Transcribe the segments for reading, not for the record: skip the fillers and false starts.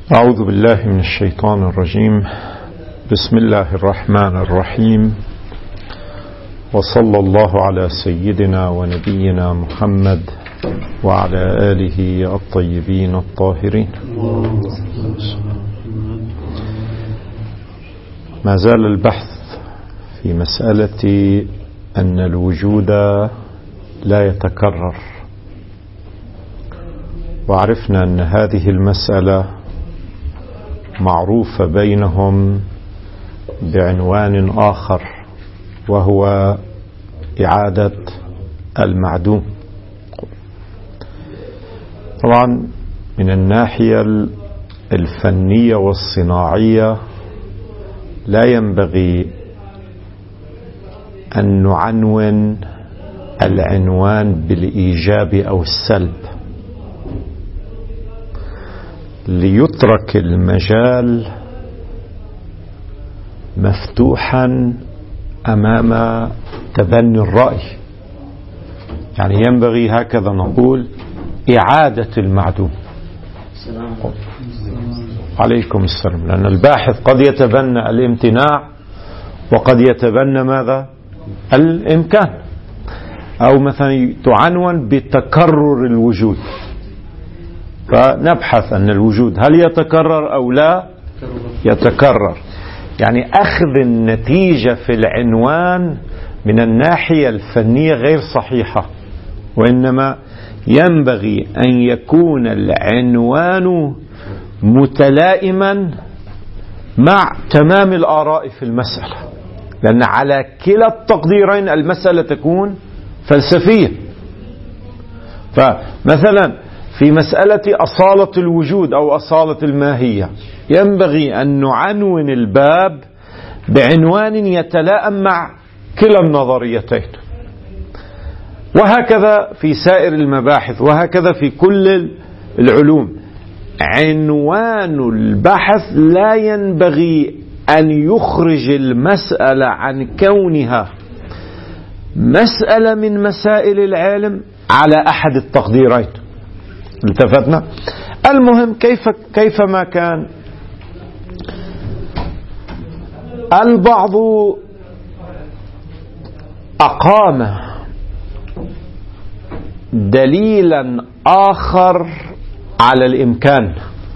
أعوذ بالله من الشيطان الرجيم. بسم الله الرحمن الرحيم، وصلى الله على سيدنا ونبينا محمد وعلى آله الطيبين الطاهرين. ما زال البحث في مسألة أن الوجود لا يتكرر، وعرفنا أن هذه المسألة معروفة بينهم بعنوان آخر، وهو إعادة المعدوم. طبعا من الناحية الفنية والصناعية لا ينبغي أن نعنون العنوان بالإيجاب أو السلب، ليترك المجال مفتوحا أمام تبني الرأي. يعني ينبغي هكذا نقول إعادة المعدوم. عليكم السلام. لأن الباحث قد يتبنى الامتناع وقد يتبنى ماذا؟ الإمكان. أو مثلا تعنون بتكرر الوجود، فنبحث أن الوجود هل يتكرر أو لا يتكرر. يعني أخذ النتيجة في العنوان من الناحية الفنية غير صحيحة، وإنما ينبغي أن يكون العنوان متلائما مع تمام الآراء في المسألة، لأن على كلا التقديرين المسألة تكون فلسفية. فمثلا في مسألة أصالة الوجود أو أصالة الماهية ينبغي أن نعنون الباب بعنوان يتلائم مع كلا النظريتين، وهكذا في سائر المباحث، وهكذا في كل العلوم. عنوان البحث لا ينبغي أن يخرج المسألة عن كونها مسألة من مسائل العلم على أحد التقديرين. التفتنا. المهم كيفما كان، البعض أقام دليلا آخر على الإمكان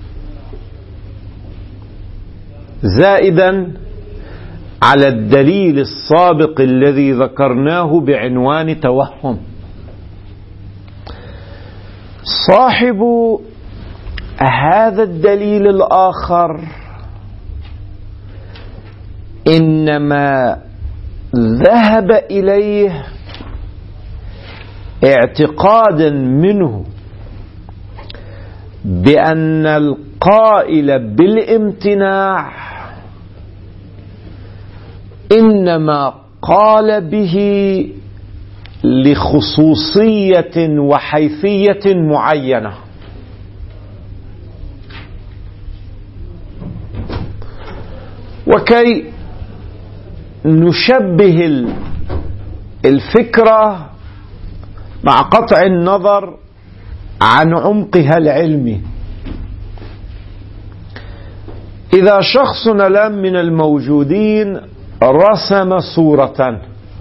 زائدا على الدليل السابق الذي ذكرناه بعنوان توهم. صاحب هذا الدليل الآخر إنما ذهب إليه اعتقادا منه بأن القائل بالامتناع إنما قال به لخصوصية وحيثية معينة، وكي نشبه الفكرة مع قطع النظر عن عمقها العلمي، إذا شخص لم من الموجودين رسم صورة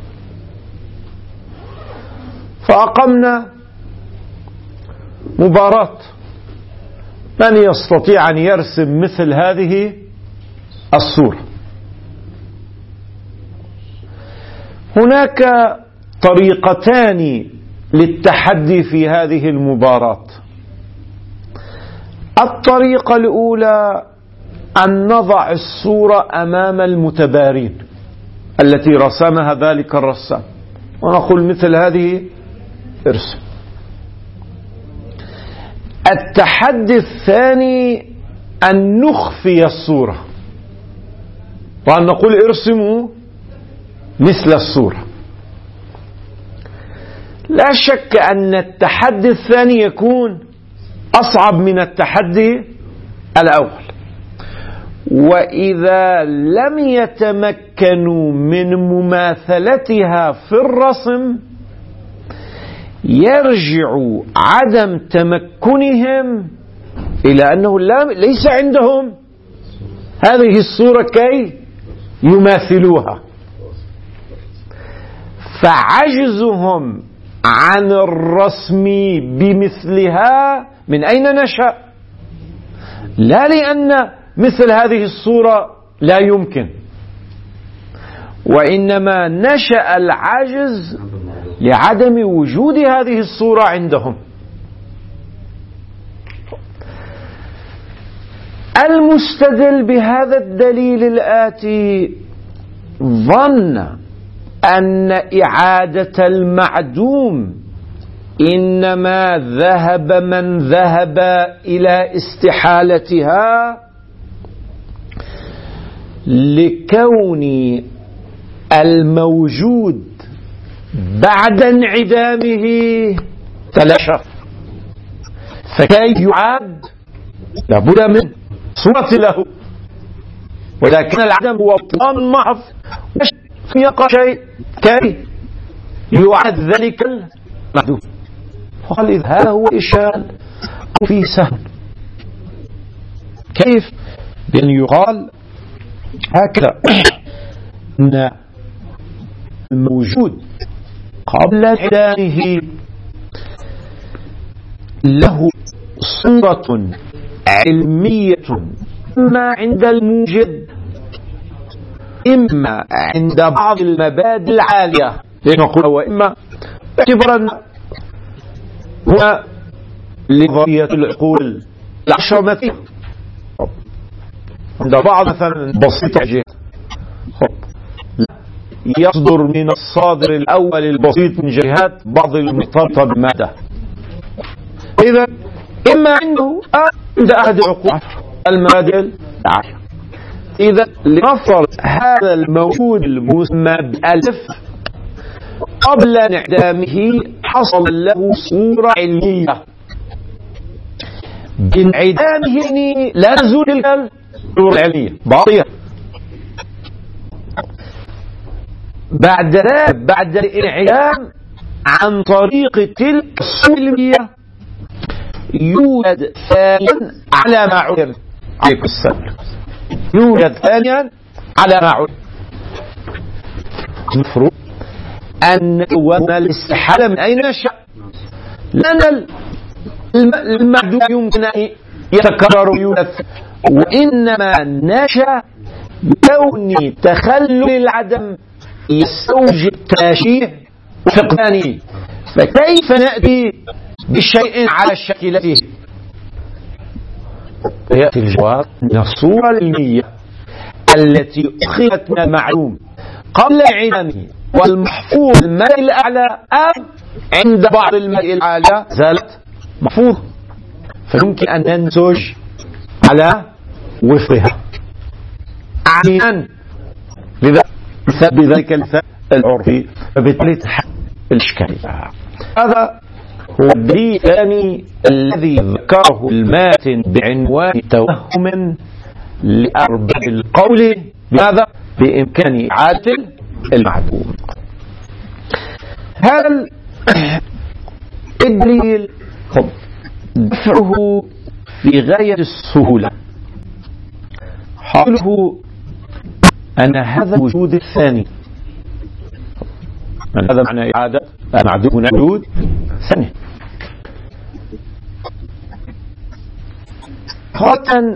فأقمنا مباراة، من يستطيع أن يرسم مثل هذه الصورة؟ هناك طريقتان للتحدي في هذه المباراة. الطريقة الأولى أن نضع الصورة أمام المتبارين التي رسمها ذلك الرسام ونقول مثل هذه ارسم. التحدي الثاني أن نخفي الصورة وأن نقول ارسموا مثل الصورة. لا شك أن التحدي الثاني يكون أصعب من التحدي الأول، وإذا لم يتمكنوا من مماثلتها في الرسم يرجع عدم تمكنهم إلى أنه ليس عندهم هذه الصورة كي يماثلوها، فعجزهم عن الرسم بمثلها من أين نشأ؟ لا لأن مثل هذه الصورة لا يمكن، وإنما نشأ العجز لعدم وجود هذه الصورة عندهم. المستدل بهذا الدليل الآتي ظن أن إعادة المعدوم إنما ذهب من ذهب إلى استحالتها لكون الموجود بعد انعدامه تلاشى، فكي يعاد لابد من صورة له، ولكن العدم هو بطلان محض يقع شيء كي يعاد ذلك المعدوم. فقال إذا هذا هو إشكال فيه سهل. كيف؟ بأن يقال هكذا أن الموجود قبل انعدامه له صورة علمية إما عند الموجد إما عند بعض المبادئ العالية، لنقول وإما اعتبرا هنا لنظرية العقول العشرة مثلا عند بعض مثلا بسيطة يصدر من الصادر الأول البسيط من جهات بعض المرتبطة بمادة، إذا إما عنده عند أحد عقول المبادئ العشرة. إذا لنفرض هذا الموجود المسمى بألف قبل انعدامه حصل له صورة علمية، بانعدامه لا تزول تلك الصورة العلمية باقية. بعد الانعدام عن طريق تلك الصورة العلمية يوجد ثانيا على ما علم عليكم السلام، يوجد ثانيا على ما علم. المفروض أن الاستحالة من أين نشأ؟ لأن المعدوم يمكن أن يتكرر ويورث، وإنما نشأ بكون تخلل العدم يستوجب تاشيه وفقدانه. فكيف نأتي بشيء على شكلته؟ يأتي الجواب من الصورة العلمية التي أخذت من المعلوم قبل انعدامه والمحفوظ الماء الأعلى عند بعض الماء العالية زالت محفوظة، فيمكن أن ننتج على وفقها عينا بذلك المثال العرفي، فبالتالي تحل الإشكالية. هذا هو الدليل الثاني الذي ذكره الماتن بعنوان توهم لأرباب القول بهذا بإمكان إعادة المعدوم. هذا الدليل دفعه في غاية السهولة. حاله أن هذا الوجود الثاني، من هذا معنى إعادة المعدوم هنا وجود ثاني، خاطئا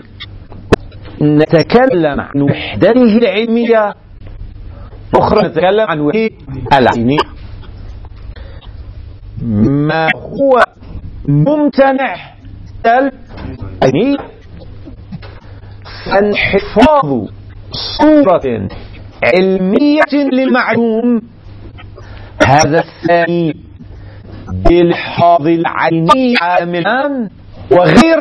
نتكلم عن وحدته العلمية، أخرى نتكلم عن وحدته العينية. ما هو ممتنع العينية فانحفاظ صورة علمية للمعلوم، هذا الثاني بالحاظ العيني عاملا وغير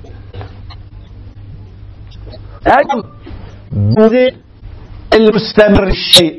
بذل المستمر الشيء،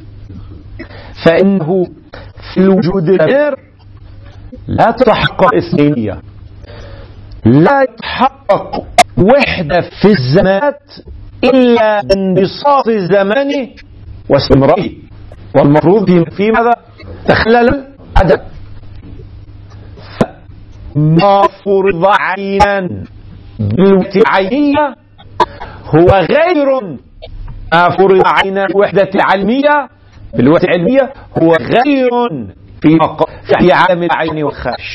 فإنه في الوجود الغير لا تتحقق إثنينية، لا يتحقق وحدة في الزمانات إلا بانبساط الزمان واستمراره، والمفروض في ماذا؟ تخلل العدد. ما فرض عينا بالعينية هو غير ما فرض عين الوحدة العلمية. بالوحدة العلمية هو غير في عالم العين والخارج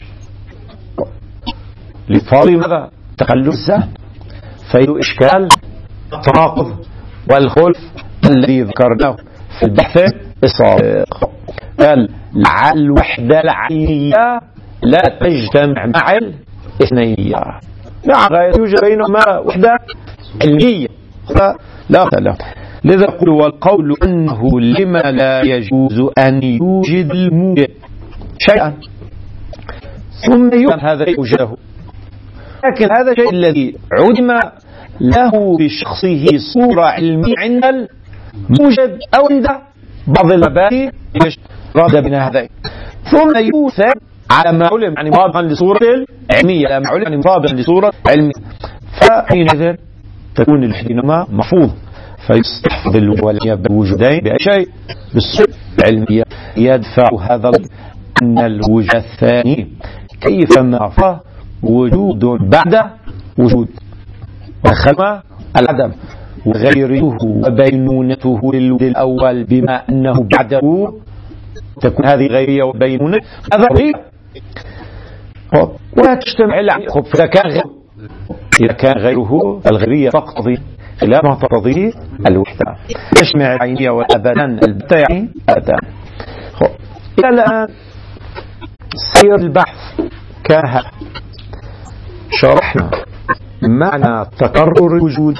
لفرض ماذا؟ تخلص في إشكال التناقض والخلف الذي ذكرناه في البحث السابق. قال الوحدة العينية لا تجتمع مع الاثنينية. نعم يوجد بينهما وحدة علمية لا. لذا يقول والقول أنه لما لا يجوز أن يوجد الموجد شيئا ثم يوجد هذا يوجده، لكن هذا الشيء الذي عدم له بشخصه صورة علمية عند الموجد أو عند بعض المبادئ راد بين هذين، ثم يوثق على ما علم يعني مطابقا لصورة علمية، على ما علم يعني مطابقا لصورة علمية، فحينئذ تكون الحينما محفوظ فيستحفظ الولي بالوجودين بأي شيء بالصورة العلمية يدفع هذا أن الوجه الثاني كيفما فيه وجود بعد وجود وخلف العدم وغيره وبينونته للوجود الأول بما أنه بعده تكون هذه غيرية وبينونة هذا غير ولا تجتمع إذا كان غيره الغيرية تقتضي لا ما تقتضي الوحدة تجمع العينية والأبدان البتة يعني أبدان. إلى الآن سير البحث كان شرحنا معنى تكرر الوجود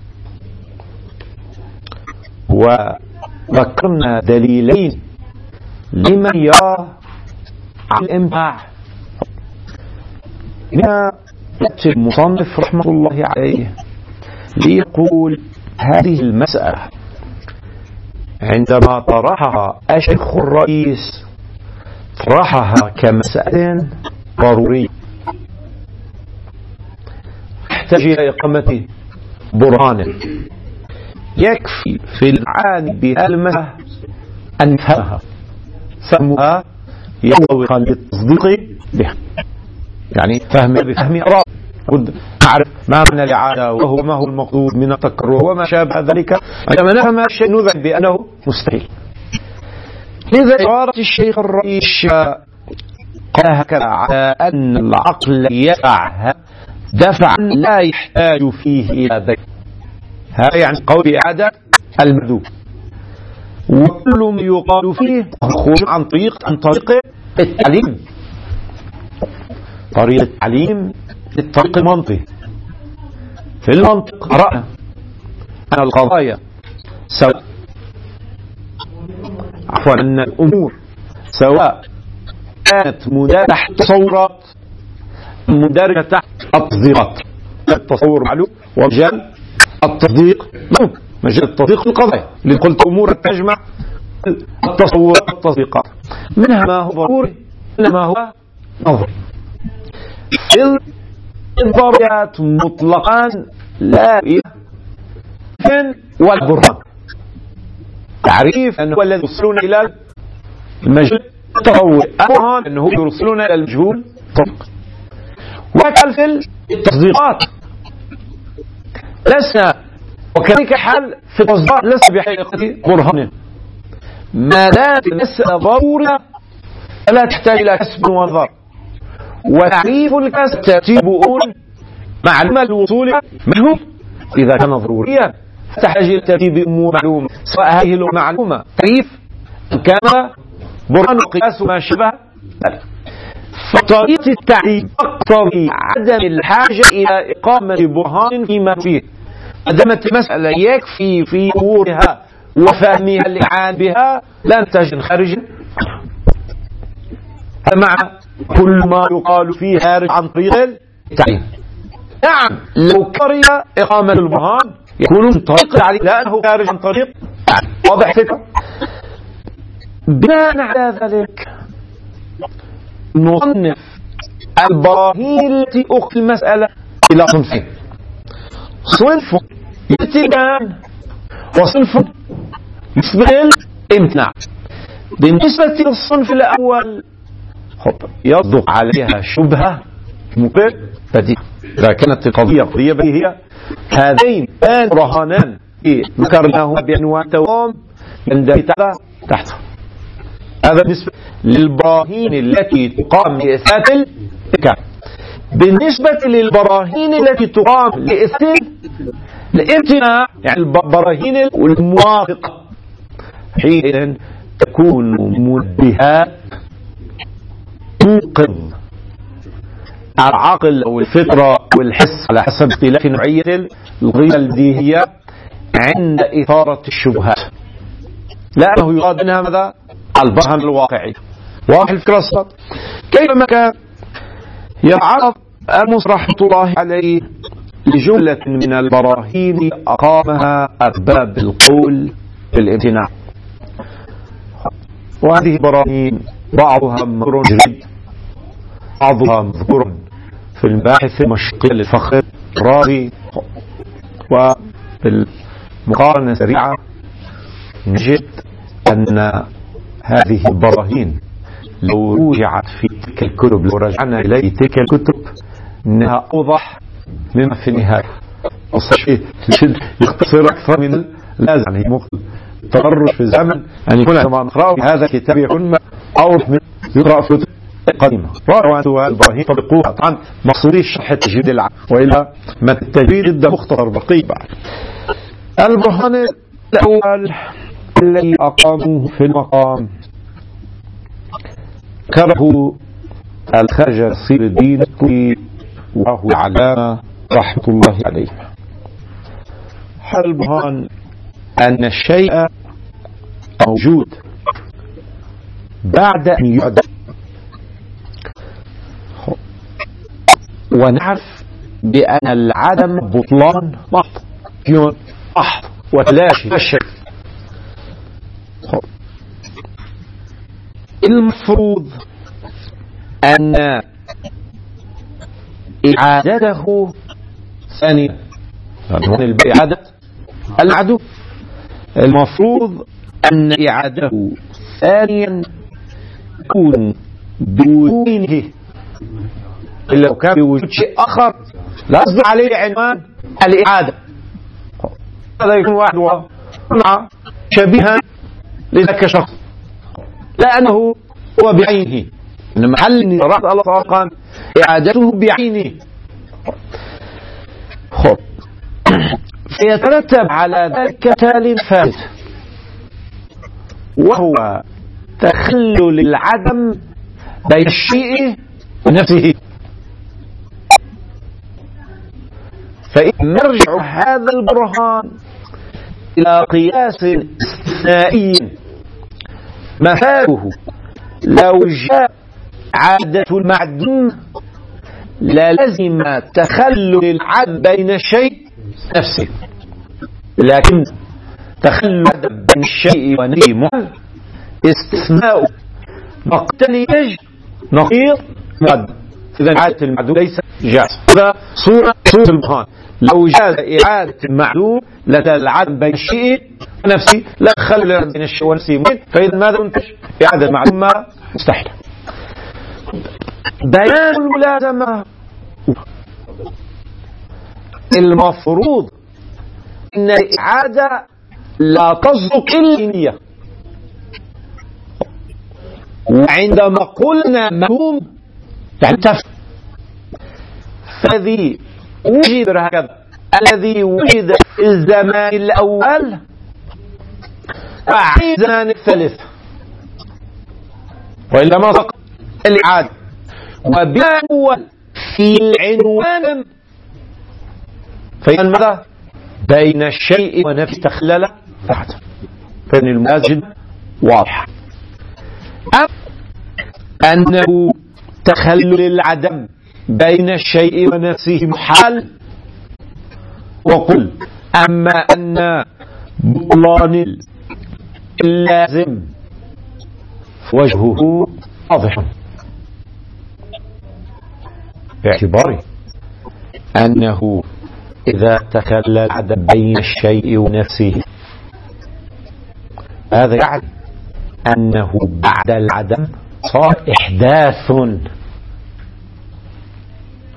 وذكرنا دليلين لمن يرى على الإمتاع. هنا يأتي المصنف رحمه الله عليه ليقول هذه المسألة عندما طرحها الشيخ الرئيس طرحها كمسألة ضرورية تحتاج إلى إقامة برهان يكفي في العاني بهالمسألة أن نفهمها فهمها يضوق للتصديق بها، يعني فهم أراد قد نعرف ما معنى الإعادة وهو ما هو المقصود من التكرر وما شابه ذلك، عندما نفهم الشيء نذهب بأنه مستحيل. لذا عبارة الشيخ الرئيس قال هكذا على أن العقل يدفعها دفعا لا يحتاج فيه إلى ذلك، هذا يعني قول إعادة المذوب، وكل ما يقال فيه خروج عن طريق التعليم، طريق التعليم الطريق المنطقي. في المنطق قرأنا أن القضايا سواء أن الأمور سواء كانت مدارجة تحت تصورات مدارجة تحت التصديقات، التصور معلوم ومجال التصديق معلوم، مجال التصديق القضايا اللي قلت أمور تجمع التصورات والتصديقات، منها ما هو ضروري منها ما هو نظري. الضروريات مطلقا لا يمكن والبرهان تعريف أنه هو الذي يوصلون إلى المجهول التطور، البرهان أنه يوصلون إلى المجهول التطبيق. وكذلك في التصديقات لسنا وكذلك حال في التصديقات لسنا بحقيقة برهان، ما دام المسألة ضرورة فلا تحتاج إلى كسب ونظر، وتعريف الكسب ترتيبون معلومة الوصول منه إذا كان ضروريا تحتاج إلى ترتيب أمور معلومة، سواء هذه المعلومة تعريف كما برهان القياس وما شبه ذلك. فطريقة التعريف تقتضي عدم الحاجة إلى إقامة برهان فيما فيه، عندما المسألة يكفي في أمورها وفهمها الإعان بها لا نحتاج نخرج مع كل ما يقال فيه خارج عن طريق التعليم. نعم لو كره إقامة البرهان يكون من طريق التعليم لأنه خارج عن طريق واضح فكرة. بناء على ذلك نصنف البراهين التي أخذ المسألة إلى صنفين، صنف الاتبان وصنف يسبغ الامتناع. بالنسبة للصنف الأول يصدق عليها شبهة مقر بديهي. إذا كانت القضية قضية بديهية هذين البرهانان ذكرناهما بعنوان توام يندرج تحته. هذا بالنسبة للبراهين التي تقام لإثبات الإحكام. بالنسبة للبراهين التي تقام لإثبات الامتناع يعني البراهين الموافقة حين تكون منبهات توقظ العقل أو الفطرة والحس على حسب اختلاف نوعية القضية البديهية عند إثارة الشبهات، لأنه يراد منها ماذا؟ البرهان الواقعي. واضح الفكرة الصوت؟ كيفما كان يتعرض المصنف رحمة الله عليه لجملة من البراهين أقامها أرباب القول بالامتناع، وهذه براهين بعضها مذكور جريد، بعضها مذكور في المباحث المشقية للفخر الرازي، وبالمقارنة السريعة نجد أن هذه البراهين لو رجعت في تلك الكتب، لو رجعنا إليه تلك الكتب، أنها أوضح مما في النهاية. يختصر أكثر من اللازم، يعني ممكن تطرق في الزمن أن يكون عندما نقرأ في هذا الكتاب يكون أوضح من يقرأ في القديمة. وأنتوا البراهين طبقوها طبعا مقصودي الشرح التجويد العام، وإلا ما التجويد ده مختصر بقي بعد. البرهان الأول الذي أقاموه في المقام كره الخرج نصير الدين وهو علامة رحمة الله عليه. حال البرهان أن الشيء موجود بعد أن يعدم، ونعرف بأن العدم بطلان محض محض وتلاشي الشيء. المفروض أن إعادته ثانيا، إعادة العدو، المفروض أن إعادته ثانيا يكون بوجوده، إلا لو كان بوجود شيء آخر لا يصدر عليه عنوان الإعادة. هذا يكون واحد ومع شبيها لذلك الشخص، لأنه هو بعينه، إن محل رأس الله صار إعادته بعينه. خب سيترتب على ذلك تال فاسد، وهو تخلل العدم بين الشيء ونفسه. فإن نرجع هذا البرهان إلى قياس استثنائي مفاده لو جاء عادة المعدوم للزم تخلل العدم بين الشيء نفسه، لكن تخلل العدم بين الشيء ونفسه محال استثناء مقتنج نقيض مقدم. إذا عادة المعدوم ليس جاز. هذا صورة البرهان. لو جاز إعادة المعدوم للعدم بين الشيء ونفسه لا تخلل بين الشيء ونفسه، فإذا ماذا ينتج؟ إعادة المعدوم مستحيل. بيان الملازمة، المفروض إن الإعادة لا تصدق إلا النية، وعندما قلنا مفهوم يعني تفهم. فالذي وجد هكذا، الذي وجد في الزمان الأول في الزمان الثالث، وإلا ما سقط الإعادة. وبما هو في العنوان فإن ماذا؟ بين الشيء ونفسه تخلل تحت، فإن المسجد واضح. أنه تخلل العدم بين الشيء ونفسه محال، وقل أما أن بطلان اللازم وجهه واضح، باعتباره أنه إذا تخلل العدم بين الشيء ونفسه هذا يعني أنه بعد العدم صار إحداث،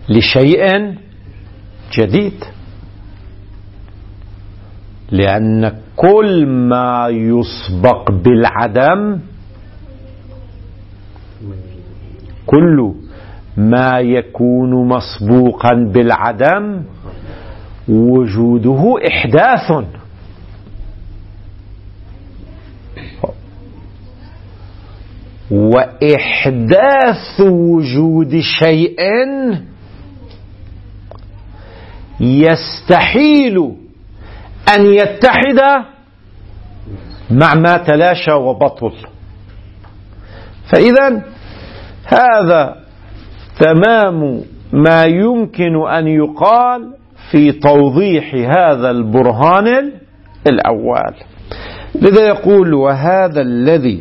لشيء جديد، لأن كل ما يسبق بالعدم، كل ما يكون مسبوقا بالعدم وجوده إحداث. وإحداث وجود شيء يستحيل أن يتحد مع ما تلاشى وبطل. فإذا هذا تمام ما يمكن أن يقال في توضيح هذا البرهان الأول. لذا يقول: وهذا الذي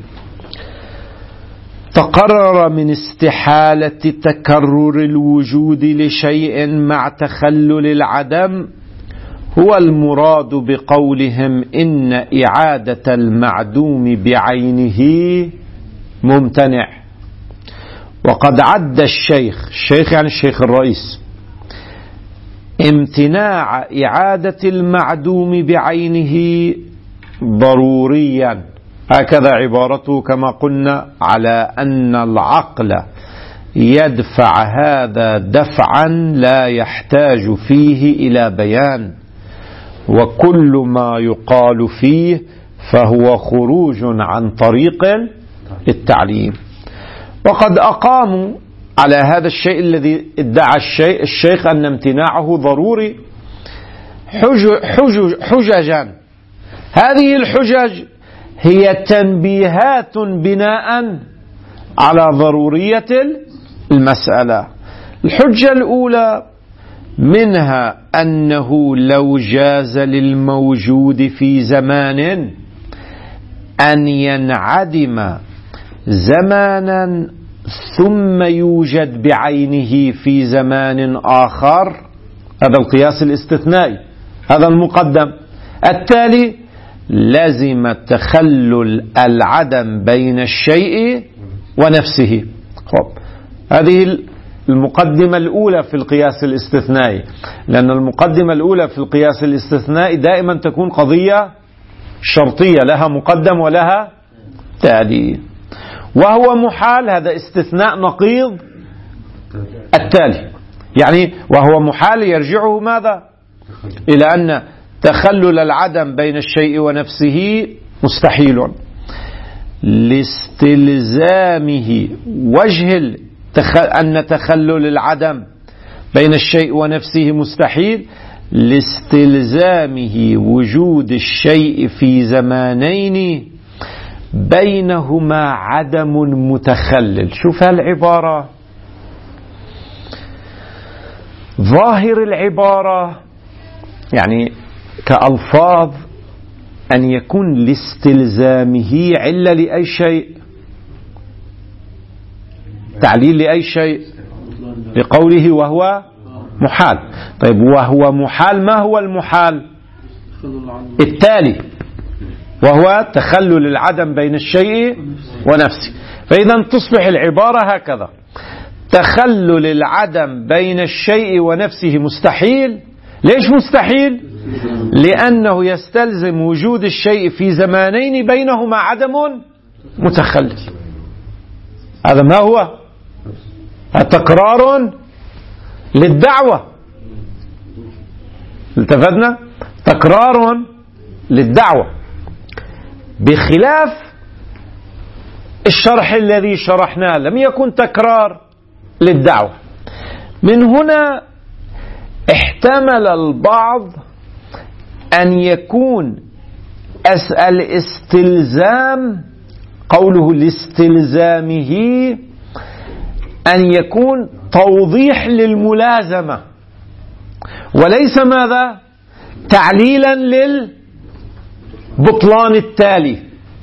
تقرر من استحالة تكرر الوجود لشيء مع تخلل العدم هو المراد بقولهم إن إعادة المعدوم بعينه ممتنع. وقد عد الشيخ يعني الشيخ الرئيس امتناع إعادة المعدوم بعينه ضروريا، هكذا عبارته كما قلنا، على أن العقل يدفع هذا دفعا لا يحتاج فيه إلى بيان، وكل ما يقال فيه فهو خروج عن طريق التعليم. وقد أقاموا على هذا الشيء الذي ادعى الشيخ أن امتناعه ضروري حججا. هذه الحجج هي تنبيهات بناء على ضرورية المسألة. الحجة الأولى منها أنه لو جاز للموجود في زمان أن ينعدم زمانا ثم يوجد بعينه في زمان آخر، هذا القياس الاستثنائي، هذا المقدم. التالي لازم تخلل العدم بين الشيء ونفسه. هذه المقدمة الأولى في القياس الاستثنائي، لأن المقدمة الأولى في القياس الاستثنائي دائما تكون قضية شرطية، لها مقدم ولها تالي. وهو محال، هذا استثناء نقيض التالي، يعني وهو محال يرجعه ماذا؟ إلى أن تخلل العدم بين الشيء ونفسه مستحيل، لاستلزامه وجه أن تخلل العدم بين الشيء ونفسه مستحيل لاستلزامه وجود الشيء في زمانين بينهما عدم متخلل. شوف هالعبارة، ظاهر العبارة يعني كألفاظ أن يكون لاستلزامه علة لأي شيء، تعليل لأي شيء، لقوله وهو محال. طيب وهو محال، ما هو المحال؟ التالي، وهو تخلل العدم بين الشيء ونفسه. فإذا تصبح العبارة هكذا: تخلل العدم بين الشيء ونفسه مستحيل. ليش مستحيل؟ لأنه يستلزم وجود الشيء في زمانين بينهما عدم متخلل. هذا ما هو؟ تكرار للدعوة. التفتنا؟ تكرار للدعوة، بخلاف الشرح الذي شرحناه لم يكن تكرار للدعوة. من هنا احتمل البعض أن يكون الاستلزام، قوله لاستلزامه، أن يكون توضيح للملازمة وليس ماذا؟ تعليلا للبطلان التالي.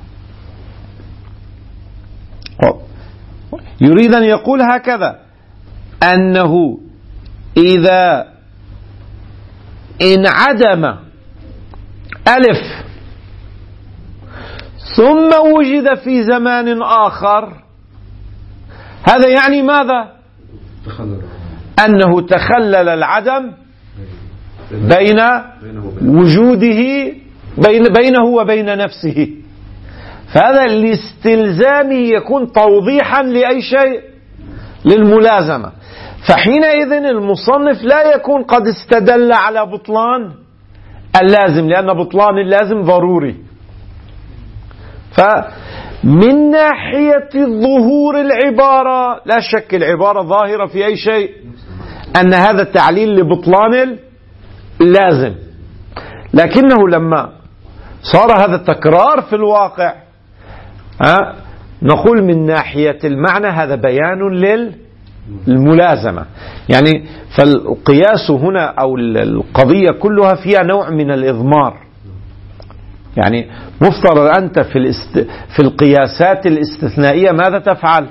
يريد أن يقول هكذا: أنه إذا انعدم ألف ثم وجد في زمان آخر، هذا يعني ماذا؟ أنه تخلل العدم بين وجوده بينه وبين نفسه، فهذا الاستلزام يكون توضيحا لأي شيء، للملازمة. فحينئذ المصنف لا يكون قد استدل على بطلان اللازم، لأن بطلان اللازم ضروري. فمن ناحية ظهور العبارة لا شك العبارة ظاهرة في أي شيء أن هذا التعليل لبطلان اللازم، لكنه لما صار هذا التكرار في الواقع نقول من ناحية المعنى هذا بيان للملازمة. يعني فالقياس هنا أو القضية كلها فيها نوع من الإضمار. يعني مفترض أنت في القياسات الاستثنائية ماذا تفعل؟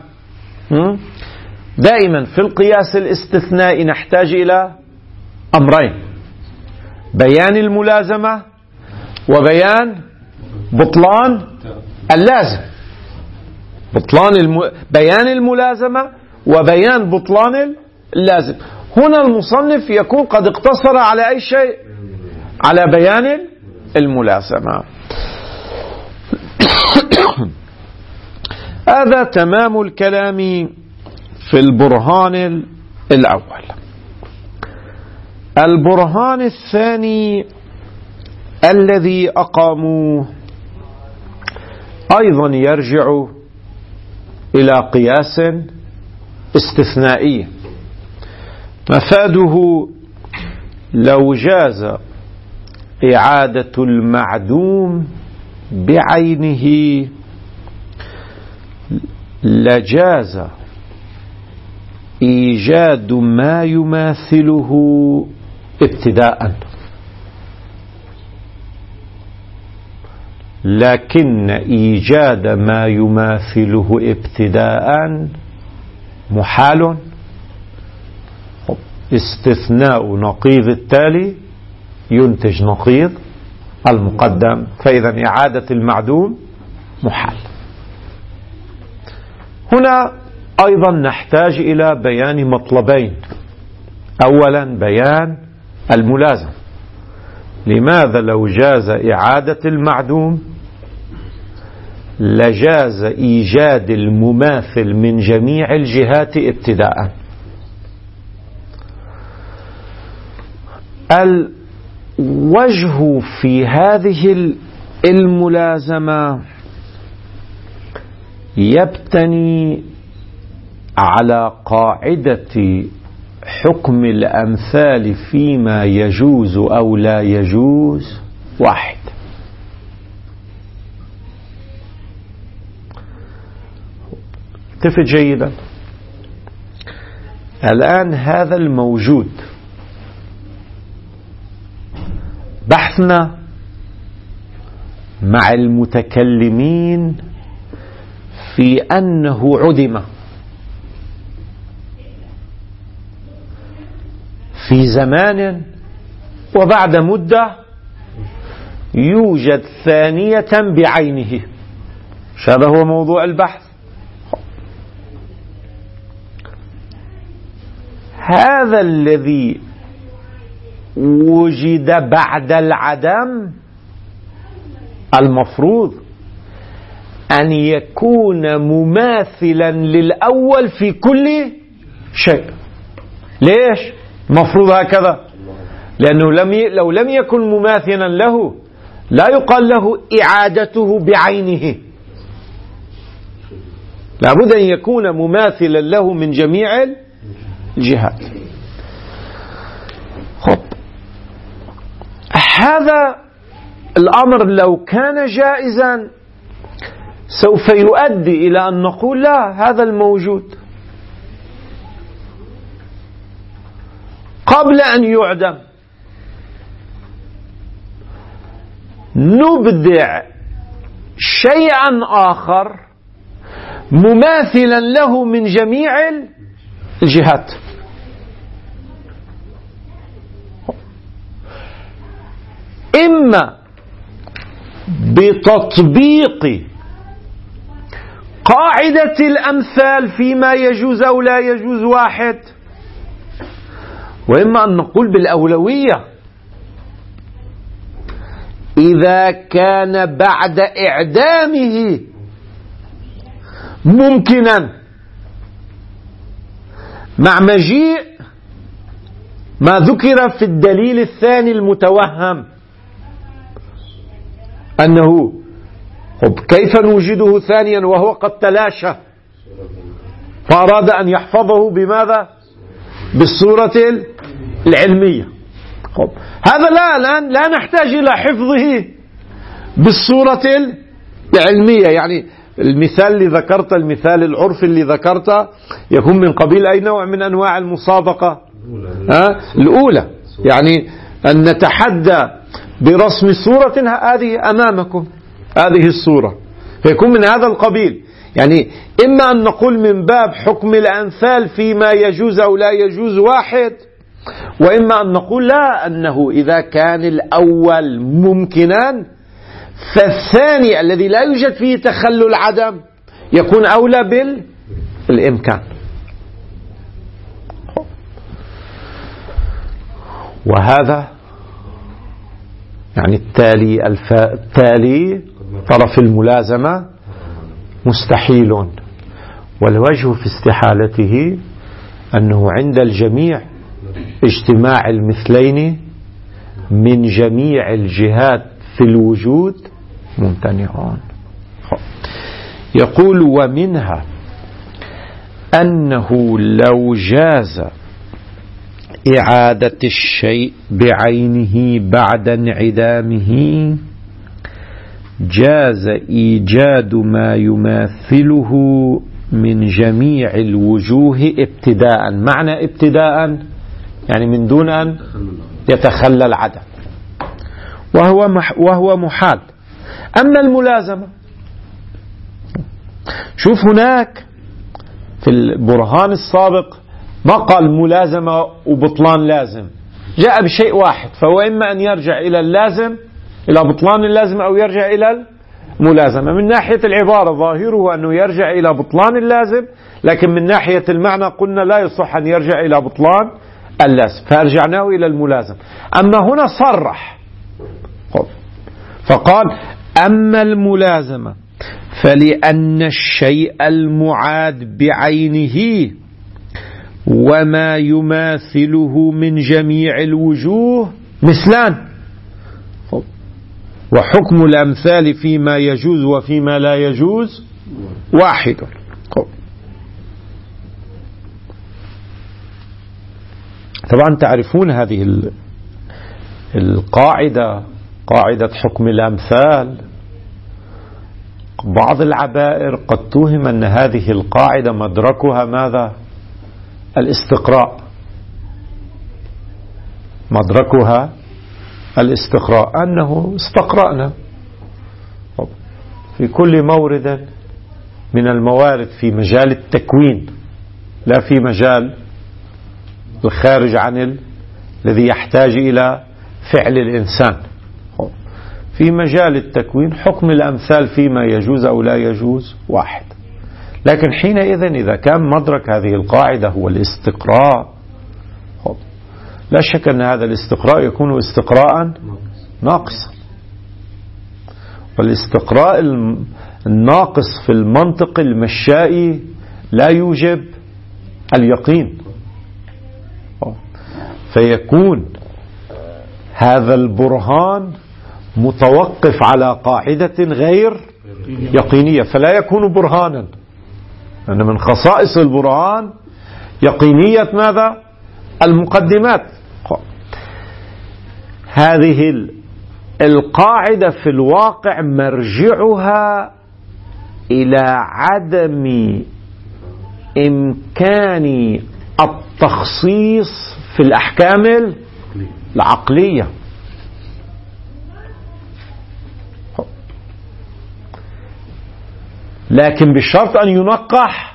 دائما في القياس الاستثنائي نحتاج إلى أمرين: بيان الملازمة وبيان بطلان اللازم. بيان الملازمة وبيان بطلان اللازم. هنا المصنف يكون قد اقتصر على أي شيء؟ على بيان الملازمة. هذا تمام الكلام في البرهان الأول. البرهان الثاني الذي أقاموه أيضا يرجع إلى قياس استثنائي، مفاده لو جاز إعادة المعدوم بعينه لجاز إيجاد ما يماثله ابتداء، لكن إيجاد ما يماثله ابتداء محال. استثناء نقيض التالي ينتج نقيض المقدم، فإذا إعادة المعدوم محال. هنا أيضا نحتاج إلى بيان مطلبين: أولا بيان الملازم، لماذا لو جاز إعادة المعدوم لجاز إيجاد المماثل من جميع الجهات ابتداء. الوجه في هذه الملازمة يبتني على قاعدة حكم الأمثال فيما يجوز أو لا يجوز واحد. التفت جيدا. الآن هذا الموجود بحثنا مع المتكلمين في أنه عدم في زمان وبعد مدة يوجد ثانية بعينه. هذا هو موضوع البحث. هذا الذي وجد بعد العدم المفروض أن يكون مماثلا للأول في كل شيء. ليش؟ مفروض هكذا، لأنه لو لم يكن مماثلا له لا يقال له إعادته بعينه، لابد أن يكون مماثلا له من جميع الجهات. هذا الأمر لو كان جائزا سوف يؤدي إلى أن نقول لا، هذا الموجود قبل أن يعدم نبدع شيئا آخر مماثلا له من جميع الجهات. إما بتطبيق قاعدة الأمثال فيما يجوز أو لا يجوز واحد، وإما أن نقول بالأولوية إذا كان بعد إعدامه ممكنا مع مجيء ما ذكر في الدليل الثاني المتوهم أنه كيف نوجده ثانيا وهو قد تلاشى، فأراد أن يحفظه بماذا؟ بالصورة العلمية. هذا لا نحتاج إلى حفظه بالصورة العلمية. يعني المثال اللي ذكرت، المثال العرفي اللي ذكرته، يكون من قبيل أي نوع من أنواع المصادقة؟ الأولى، يعني أن نتحدى برسم صورة هذه أمامكم، هذه الصورة، فيكون من هذا القبيل. يعني إما أن نقول من باب حكم الأمثال فيما يجوز أو لا يجوز واحد، وإما أن نقول لا، أنه إذا كان الأول ممكنا فالثاني الذي لا يوجد فيه تخلل عدم يكون أولى بالإمكان. وهذا يعني التالي طرف الملازمة مستحيل، والوجه في استحالته أنه عند الجميع اجتماع المثلين من جميع الجهات في الوجود ممتنعون. يقول ومنها أنه لو جاز إعادة الشيء بعينه بعد انعدامه جاز إيجاد ما يماثله من جميع الوجوه ابتداء. معنى ابتداء يعني من دون أن يتخلى العدم، وهو محال. أما الملازمة، شوف هناك في البرهان السابق ما قال ملازمة وبطلان لازم، جاء بشيء واحد، فهو إما أن يرجع إلى اللازم، إلى بطلان اللازم، أو يرجع إلى الملازمة. من ناحية العبارة ظاهره أنه يرجع إلى بطلان اللازم، لكن من ناحية المعنى قلنا لا يصح أن يرجع إلى بطلان اللازم، فأرجعناه إلى الملازم. أما هنا صرح فقال أما الملازمة فلأن الشيء المعاد بعينه وما يماثله من جميع الوجوه مثلان، وحكم الأمثال فيما يجوز وفيما لا يجوز واحد. طبعا تعرفون هذه القاعدة، قاعدة حكم الأمثال. بعض العبائر قد توهم أن هذه القاعدة مدركها ماذا؟ الاستقراء، مدركها الاستقراء، أنه استقرأنا في كل مورد من الموارد في مجال التكوين، لا في مجال الخارج عن الذي يحتاج إلى فعل الإنسان. في مجال التكوين حكم الأمثال فيما يجوز أو لا يجوز واحد. لكن حينئذ إذا كان مدرك هذه القاعدة هو الاستقراء، لا شك أن هذا الاستقراء يكون استقراء ناقصا. والاستقراء الناقص في المنطق المشائي لا يوجب اليقين، فيكون هذا البرهان متوقف على قاعدة غير يقينية، فلا يكون برهانا. أن من خصائص البرهان يقينية ماذا؟ المقدمات. هذه القاعدة في الواقع مرجعها إلى عدم إمكان التخصيص في الأحكام العقلية. لكن بشرط أن ينقح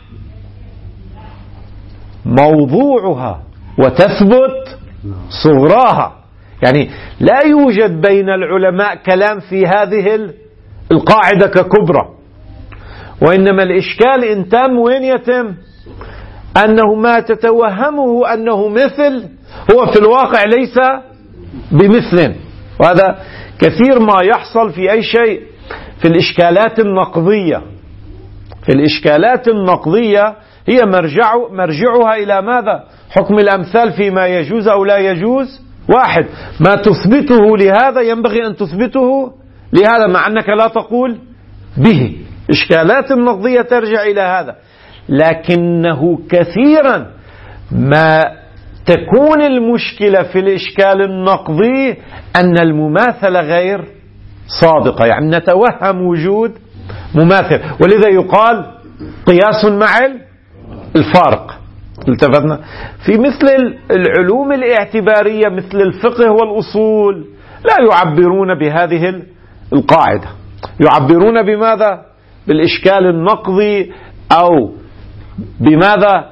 موضوعها وتثبت صغراها. يعني لا يوجد بين العلماء كلام في هذه القاعدة ككبرى، وإنما الإشكال إن تم وين يتم؟ أنه ما تتوهمه أنه مثل هو في الواقع ليس بمثل. وهذا كثير ما يحصل في أي شيء في الإشكالات النقضية. في الإشكالات النقضية هي مرجعها إلى ماذا؟ حكم الأمثال فيما يجوز أو لا يجوز واحد. ما تثبته لهذا ينبغي أن تثبته لهذا، مع أنك لا تقول به. إشكالات النقضية ترجع إلى هذا. لكنه كثيرا ما تكون المشكلة في الإشكال النقضي أن المماثلة غير صادقة، يعني نتوهم وجود مماثل، ولذا يقال قياس مع الفارق. التفتنا في مثل العلوم الاعتبارية مثل الفقه والأصول لا يعبرون بهذه القاعدة، يعبرون بماذا؟ بالإشكال النقضي، أو بماذا؟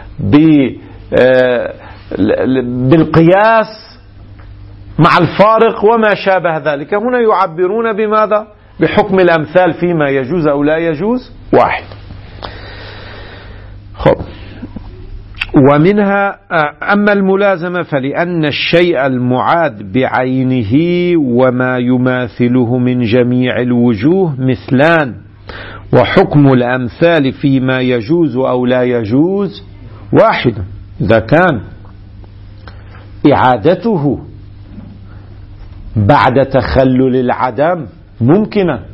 بالقياس مع الفارق وما شابه ذلك. هنا يعبرون بماذا؟ بحكم الأمثال فيما يجوز أو لا يجوز واحد. ومنها أما الملازمة فلأن الشيء المعاد بعينه وما يماثله من جميع الوجوه مثلان، وحكم الأمثال فيما يجوز أو لا يجوز واحد. إذا كان إعادته بعد تخلل العدم ممكنة،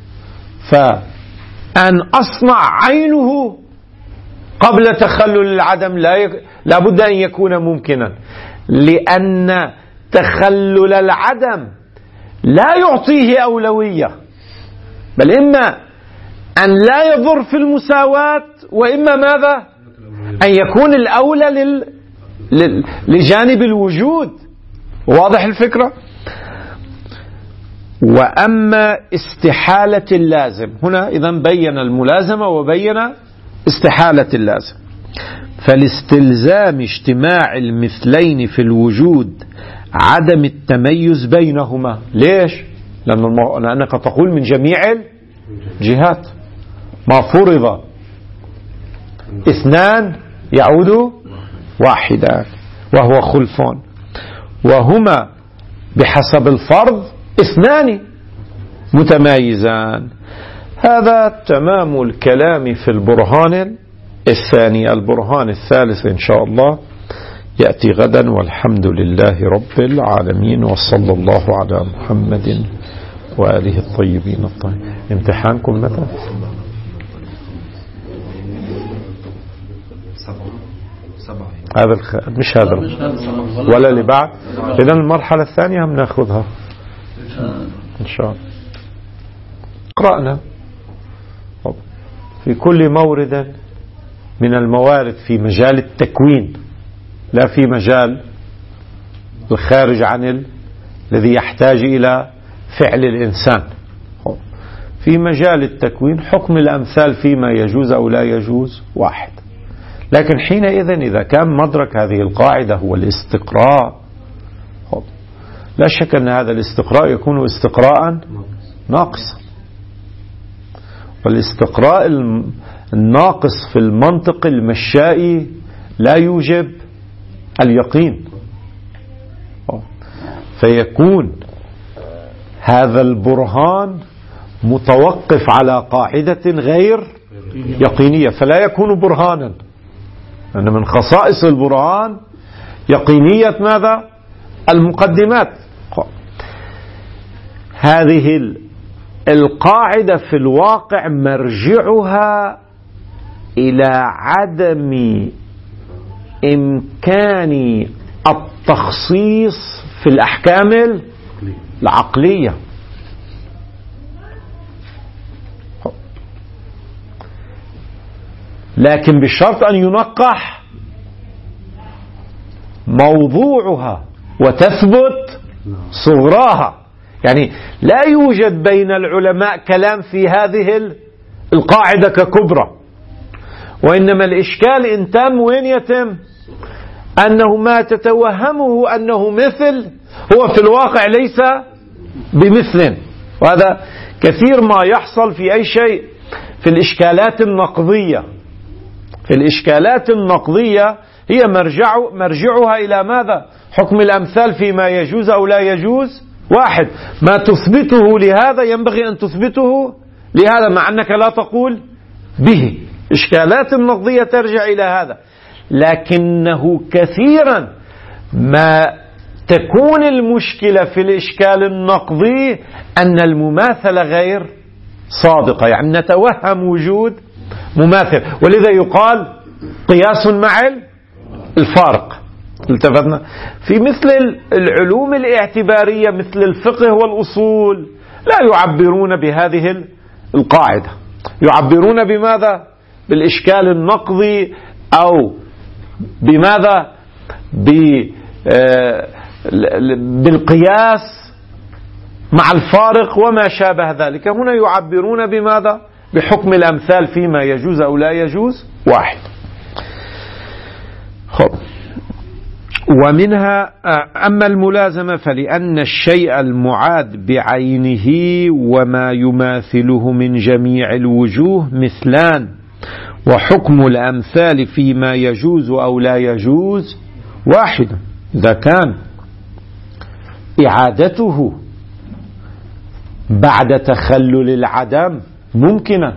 فأن أصنع عينه قبل تخلل العدم لا بد أن يكون ممكنا، لأن تخلل العدم لا يعطيه أولوية، بل إما أن لا يضر في المساواة، وإما ماذا؟ أن يكون الأولى لجانب الوجود. واضح الفكرة؟ وأما استحالة اللازم، هنا إذن بين الملازمة وبين استحالة اللازم. فالاستلزام اجتماع المثلين في الوجود عدم التميز بينهما. ليش؟ لأنك تقول من جميع الجهات. ما فرض اثنان يعود واحدان وهو خلفان، وهما بحسب الفرض اثنان متمايزان. هذا تمام الكلام في البرهان الثاني. البرهان الثالث إن شاء الله يأتي غدا، والحمد لله رب العالمين، وصلى الله على محمد وآله الطيبين الطاهرين. امتحانكم متى؟ هذا مش هذا ولا اللي بعد. إذن المرحلة الثانية هم نأخذها إن شاء الله. قرأنا في كل مورد من الموارد في مجال التكوين، لا في مجال الخارج عن الذي يحتاج إلى فعل الإنسان. في مجال التكوين حكم الأمثال فيما يجوز أو لا يجوز واحد. لكن حينئذ إذا كان مدرك هذه القاعدة هو الاستقراء، لا شك أن هذا الاستقراء يكون استقراء ناقصا. والاستقراء الناقص في المنطق المشائي لا يوجب اليقين، فيكون هذا البرهان متوقف على قاعدة غير يقينية، فلا يكون برهانا. أن من خصائص البرهان يقينية ماذا؟ المقدمات. هذه القاعدة في الواقع مرجعها إلى عدم إمكان التخصيص في الأحكام العقلية. لكن بشرط أن ينقح موضوعها وتثبت صغراها. يعني لا يوجد بين العلماء كلام في هذه القاعدة ككبرى، وإنما الإشكال إن تم وين يتم؟ أنه ما تتوهمه أنه مثل هو في الواقع ليس بمثل. وهذا كثير ما يحصل في أي شيء في الإشكالات النقضية. في الإشكالات النقضية هي مرجعها إلى ماذا؟ حكم الأمثال فيما يجوز أو لا يجوز واحد. ما تثبته لهذا ينبغي أن تثبته لهذا، مع أنك لا تقول به. إشكالات النقضية ترجع إلى هذا، لكنه كثيرا ما تكون المشكلة في الإشكال النقضي أن المماثلة غير صادقة، يعني نتوهم وجود مماثل، ولذا يقال قياس مع الفارق. التفتنا في مثل العلوم الاعتبارية مثل الفقه والأصول لا يعبرون بهذه القاعدة، يعبرون بماذا؟ بالإشكال النقضي، أو بماذا؟ بالقياس مع الفارق وما شابه ذلك. هنا يعبرون بماذا؟ بحكم الأمثال فيما يجوز أو لا يجوز واحد. خب. ومنها أما الملازمة فلأن الشيء المعاد بعينه وما يماثله من جميع الوجوه مثلان، وحكم الأمثال فيما يجوز أو لا يجوز واحد. إذا كان إعادته بعد تخلل العدم ممكنة،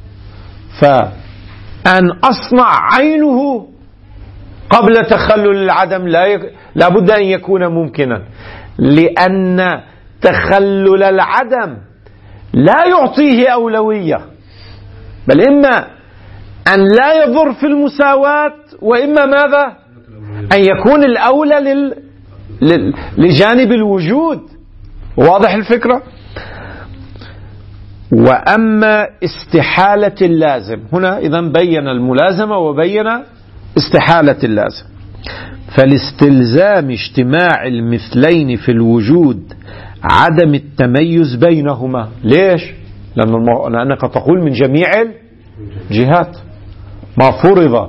فأن أصنع عينه قبل تخلل العدم لا بد أن يكون ممكنا، لأن تخلل العدم لا يعطيه أولوية، بل إما أن لا يضر في المساواة، وإما ماذا؟ أن يكون الأولى لجانب الوجود. واضح الفكرة؟ وأما استحالة اللازم، هنا إذن بين الملازمة وبين استحالة اللازم. فالاستلزام اجتماع المثلين في الوجود عدم التميز بينهما. ليش؟ لأنك تقول من جميع الجهات. ما فرض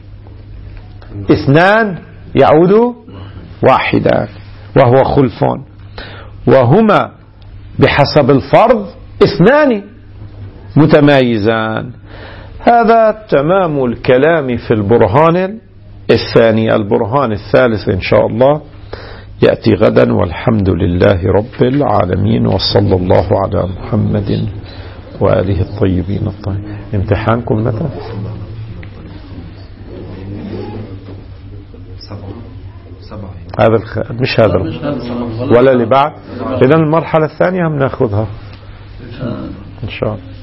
اثنان يعود واحدان وهو خلفان، وهما بحسب الفرض اثنان متمايزان. هذا تمام الكلام في البرهان الثاني. البرهان الثالث إن شاء الله يأتي غدا، والحمد لله رب العالمين، وصلى الله على محمد وآله الطيبين الطاهرين. امتحانكم متى؟ هذا مش هذا ولا اللي بعد. إذن المرحلة الثانية هم ناخذها إن شاء الله.